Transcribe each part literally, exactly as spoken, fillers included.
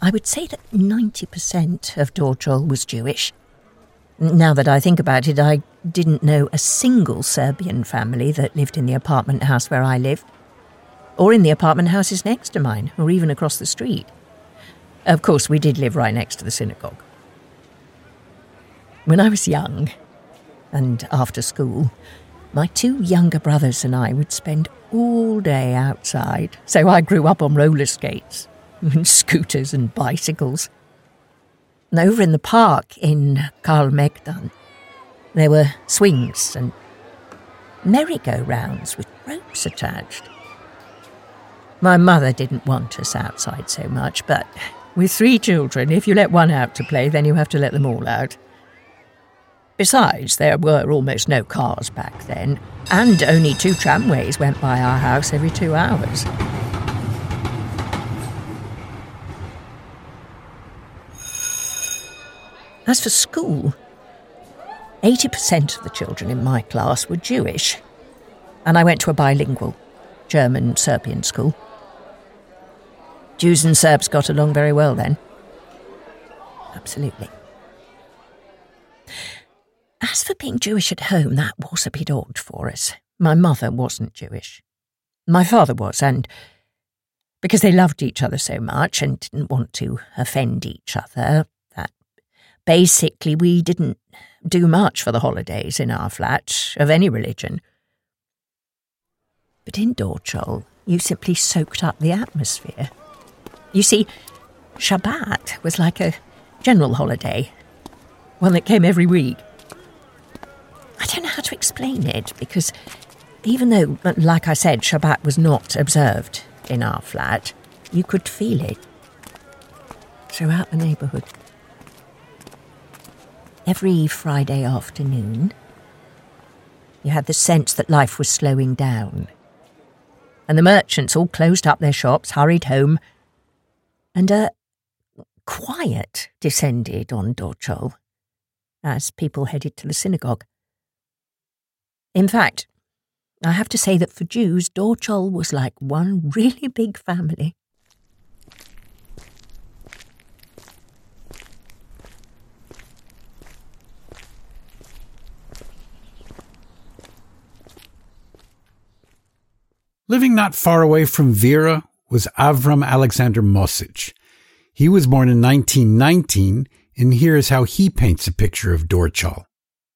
I would say that ninety percent of Dorchol was Jewish. Now that I think about it, I didn't know a single Serbian family that lived in the apartment house where I lived, or in the apartment houses next to mine, or even across the street. Of course, we did live right next to the synagogue. When I was young, and after school, my two younger brothers and I would spend all day outside, so I grew up on roller skates, and scooters and bicycles. And over in the park in Karl Megdan, there were swings and merry-go-rounds with ropes attached. My mother didn't want us outside so much, but with three children, if you let one out to play, then you have to let them all out. Besides, there were almost no cars back then, and only two tramways went by our house every two hours. As for school, eighty percent of the children in my class were Jewish, and I went to a bilingual German-Serbian school. Jews and Serbs got along very well then. Absolutely. As for being Jewish at home, that was a bit odd for us. My mother wasn't Jewish. My father was, and because they loved each other so much and didn't want to offend each other, that basically we didn't do much for the holidays in our flat of any religion. But in Dorchol, you simply soaked up the atmosphere. You see, Shabbat was like a general holiday, one that came every week. I don't know how to explain it, because even though, like I said, Shabbat was not observed in our flat, you could feel it throughout the neighbourhood. Every Friday afternoon, you had the sense that life was slowing down, and the merchants all closed up their shops, hurried home, and a quiet descended on Dorchol as people headed to the synagogue. In fact, I have to say that for Jews, Dorchol was like one really big family. Living not far away from Vera was Avram Alexander Mosic. He was born in nineteen nineteen, and here is how he paints a picture of Dorchol.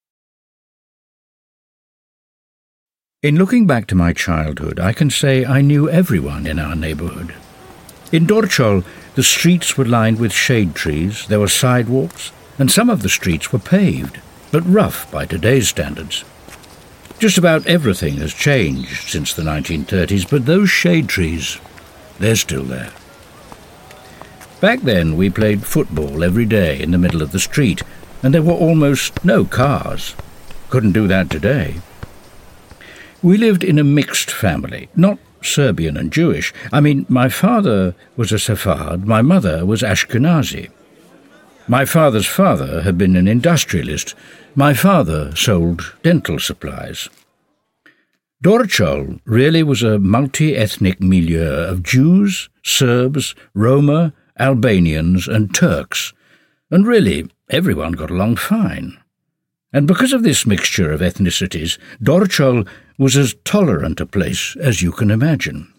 In looking back to my childhood, I can say I knew everyone in our neighbourhood. In Dorchol, the streets were lined with shade trees, there were sidewalks, and some of the streets were paved, but rough by today's standards. Just about everything has changed since the nineteen thirties, but those shade trees, they're still there. Back then, we played football every day in the middle of the street, and there were almost no cars. Couldn't do that today. We lived in a mixed family, not Serbian and Jewish. I mean, my father was a Sephard, my mother was Ashkenazi. My father's father had been an industrialist. My father sold dental supplies. Dorchol really was a multi-ethnic milieu of Jews, Serbs, Roma, Albanians and Turks, and really everyone got along fine. And because of this mixture of ethnicities, Dorchol was as tolerant a place as you can imagine.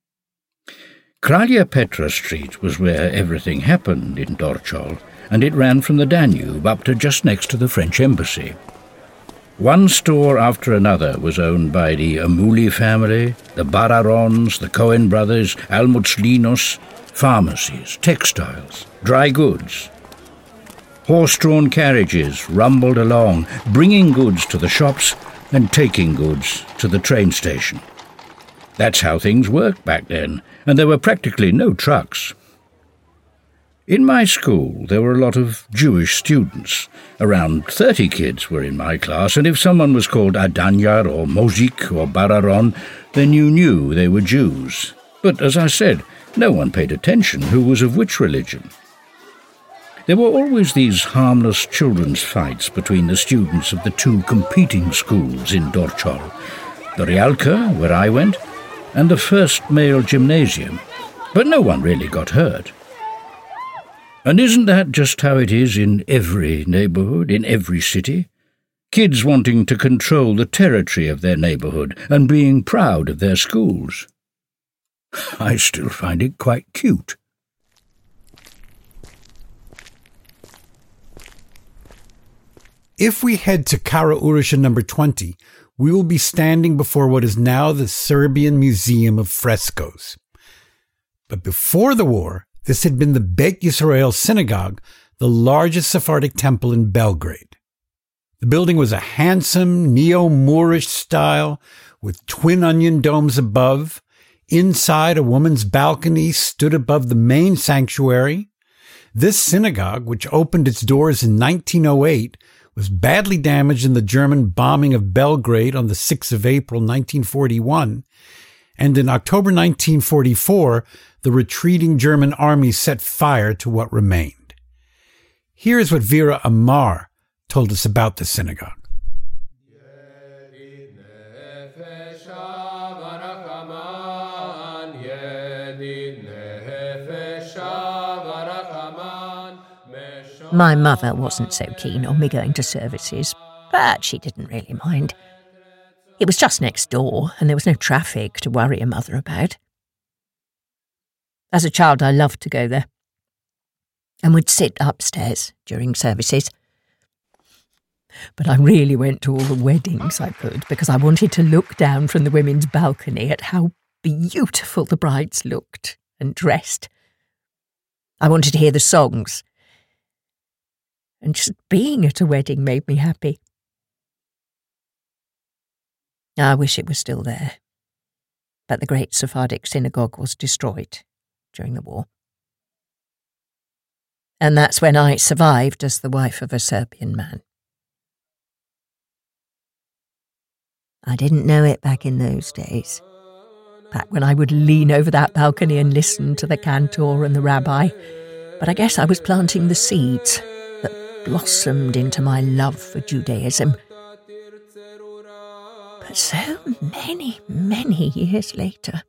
Kralja Petra Street was where everything happened in Dorchol, and it ran from the Danube up to just next to the French embassy. One store after another was owned by the Amouli family, the Bararons, the Cohen brothers, Almutslinos, pharmacies, textiles, dry goods. Horse-drawn carriages rumbled along, bringing goods to the shops and taking goods to the train station. That's how things worked back then, and there were practically no trucks. In my school, there were a lot of Jewish students. Around thirty kids were in my class, and if someone was called Adanyar or Mozik or Bararon, then you knew they were Jews. But as I said, no one paid attention who was of which religion. There were always these harmless children's fights between the students of the two competing schools in Dorchol, the Rialka, where I went, and the first male gymnasium, but no one really got hurt. And isn't that just how it is in every neighbourhood, in every city? Kids wanting to control the territory of their neighbourhood and being proud of their schools. I still find it quite cute. If we head to Kara-Ursha number twenty, we will be standing before what is now the Serbian Museum of Frescoes. But before the war, this had been the Beit Yisrael Synagogue, the largest Sephardic temple in Belgrade. The building was a handsome neo-Moorish style with twin onion domes above. Inside, a woman's balcony stood above the main sanctuary. This synagogue, which opened its doors in nineteen oh eight, was badly damaged in the German bombing of Belgrade on the sixth of April nineteen forty-one, and in October nineteen forty-four, the retreating German army set fire to what remained. Here is what Vera Amar told us about the synagogue. My mother wasn't so keen on me going to services, but she didn't really mind. It was just next door, and there was no traffic to worry a mother about. As a child, I loved to go there, and would sit upstairs during services. But I really went to all the weddings I could, because I wanted to look down from the women's balcony at how beautiful the brides looked and dressed. I wanted to hear the songs. And just being at a wedding made me happy. I wish it was still there. But the great Sephardic synagogue was destroyed during the war. And that's when I survived as the wife of a Serbian man. I didn't know it back in those days. Back when I would lean over that balcony and listen to the cantor and the rabbi. But I guess I was planting the seeds that blossomed into my love for Judaism. But so many, many years later.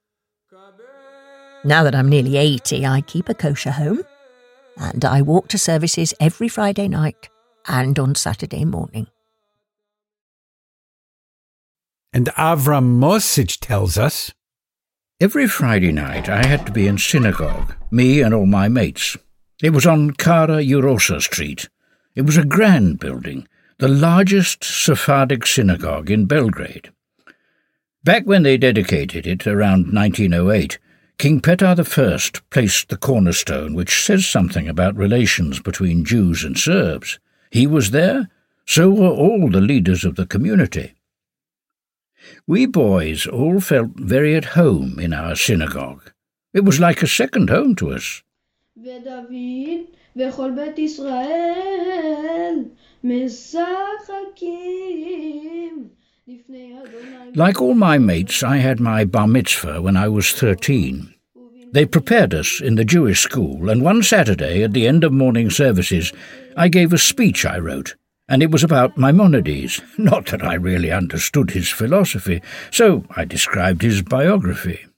Now that I'm nearly eighty, I keep a kosher home, and I walk to services every Friday night and on Saturday morning. And Avram Mosic tells us, every Friday night I had to be in synagogue, me and all my mates. It was on Kara-Ursha Street. It was a grand building, the largest Sephardic synagogue in Belgrade. Back when they dedicated it, around nineteen oh eight, King Petar the First placed the cornerstone, which says something about relations between Jews and Serbs. He was there, so were all the leaders of the community. We boys all felt very at home in our synagogue. It was like a second home to us. Like all my mates, I had my bar mitzvah when I was thirteen. They prepared us in the Jewish school, and one Saturday, at the end of morning services, I gave a speech I wrote, and it was about Maimonides. Not that I really understood his philosophy, so I described his biography.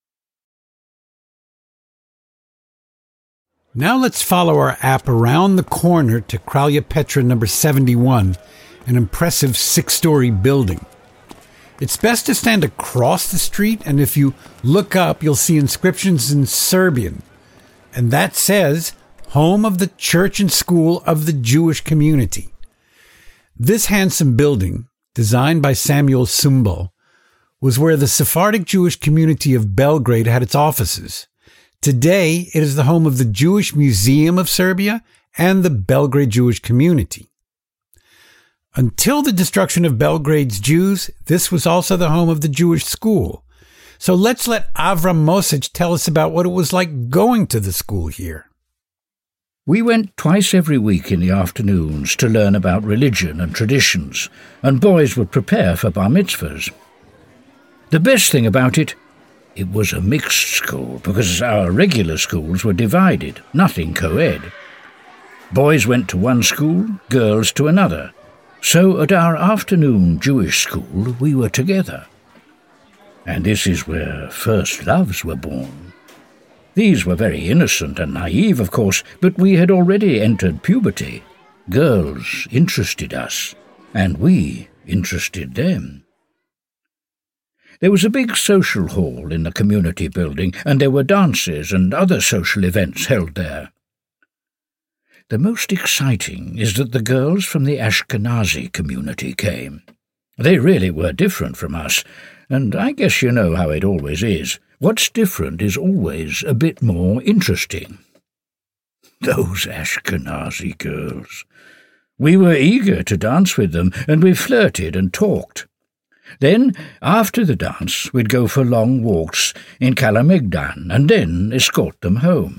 Now let's follow our app around the corner to Kralya Petra number seventy-one, an impressive six-story building. It's best to stand across the street, and if you look up, you'll see inscriptions in Serbian. And that says, Home of the Church and School of the Jewish Community. This handsome building, designed by Samuel Sumbul, was where the Sephardic Jewish community of Belgrade had its offices. Today, it is the home of the Jewish Museum of Serbia and the Belgrade Jewish Community. Until the destruction of Belgrade's Jews, this was also the home of the Jewish school. So let's let Avram Mosic tell us about what it was like going to the school here. We went twice every week in the afternoons to learn about religion and traditions, and boys would prepare for bar mitzvahs. The best thing about it, it was a mixed school, because our regular schools were divided, nothing co-ed. Boys went to one school, girls to another. So at our afternoon Jewish school, we were together. And this is where first loves were born. These were very innocent and naive, of course, but we had already entered puberty. Girls interested us, and we interested them. There was a big social hall in the community building, and there were dances and other social events held there. The most exciting is that the girls from the Ashkenazi community came. They really were different from us, and I guess you know how it always is. What's different is always a bit more interesting. Those Ashkenazi girls. We were eager to dance with them, and we flirted and talked. Then, after the dance, we'd go for long walks in Kalamegdan, and then escort them home.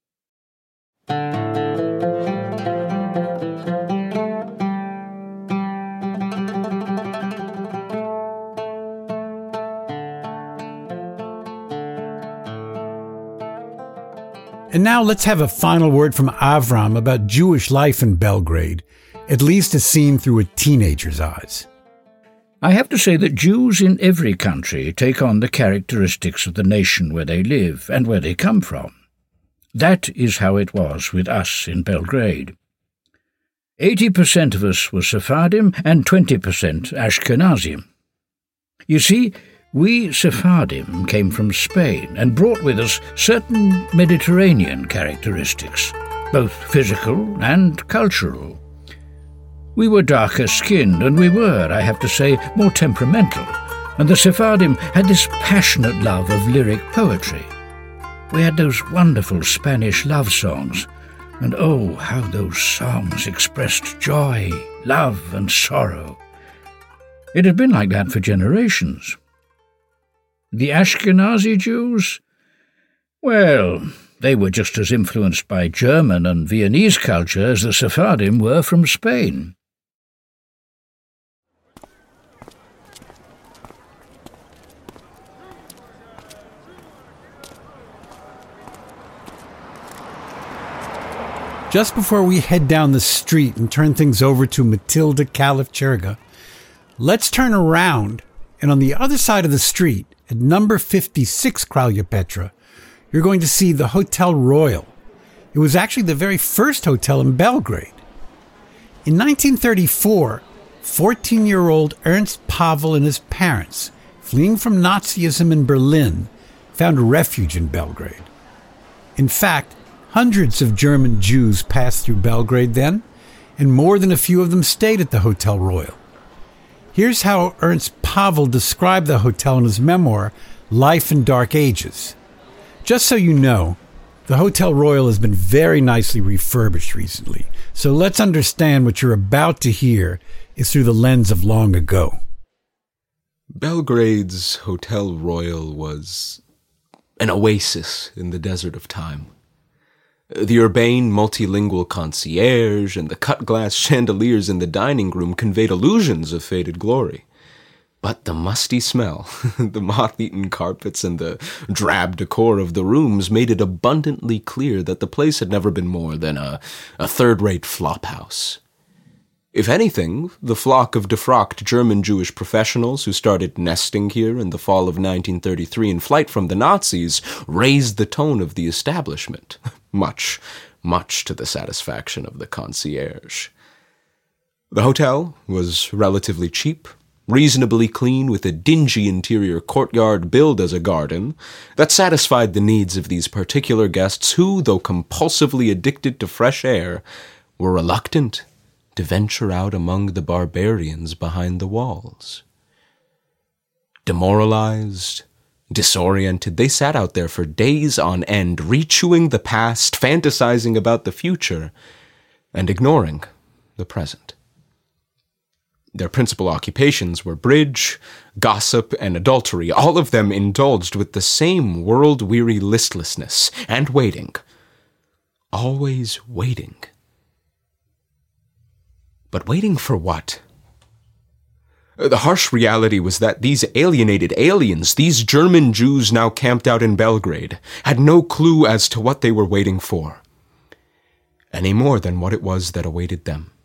And now let's have a final word from Avram about Jewish life in Belgrade, at least as seen through a teenager's eyes. I have to say that Jews in every country take on the characteristics of the nation where they live and where they come from. That is how it was with us in Belgrade. Eighty percent of us were Sephardim and twenty percent Ashkenazim. You see, we Sephardim came from Spain and brought with us certain Mediterranean characteristics, both physical and cultural. We were darker-skinned, and we were, I have to say, more temperamental, and the Sephardim had this passionate love of lyric poetry. We had those wonderful Spanish love songs, and oh, how those songs expressed joy, love, and sorrow. It had been like that for generations. The Ashkenazi Jews? Well, they were just as influenced by German and Viennese culture as the Sephardim were from Spain. Just before we head down the street and turn things over to Matilda Kalif-Cherga, let's turn around, and on the other side of the street, at number fifty-six Kralja Petra, you're going to see the Hotel Royal. It was actually the very first hotel in Belgrade. In nineteen thirty-four, fourteen-year-old Ernst Pavel and his parents, fleeing from Nazism in Berlin, found refuge in Belgrade. In fact, hundreds of German Jews passed through Belgrade then, and more than a few of them stayed at the Hotel Royal. Here's how Ernst Pavel described the hotel in his memoir, Life in Dark Ages. Just so you know, the Hotel Royal has been very nicely refurbished recently, so let's understand what you're about to hear is through the lens of long ago. Belgrade's Hotel Royal was an oasis in the desert of time. The urbane, multilingual concierge and the cut-glass chandeliers in the dining room conveyed illusions of faded glory. But the musty smell, the moth-eaten carpets, and the drab decor of the rooms made it abundantly clear that the place had never been more than a, a third-rate flophouse. If anything, the flock of defrocked German Jewish professionals who started nesting here in the fall of nineteen thirty-three in flight from the Nazis raised the tone of the establishment, much, much to the satisfaction of the concierge. The hotel was relatively cheap, reasonably clean, with a dingy interior courtyard billed as a garden that satisfied the needs of these particular guests who, though compulsively addicted to fresh air, were reluctant to venture out among the barbarians behind the walls. Demoralized, disoriented, they sat out there for days on end, rechewing the past, fantasizing about the future, and ignoring the present. Their principal occupations were bridge, gossip, and adultery, all of them indulged with the same world-weary listlessness and waiting. Always waiting. But waiting for what? The harsh reality was that these alienated aliens, these German Jews now camped out in Belgrade, had no clue as to what they were waiting for, any more than what it was that awaited them.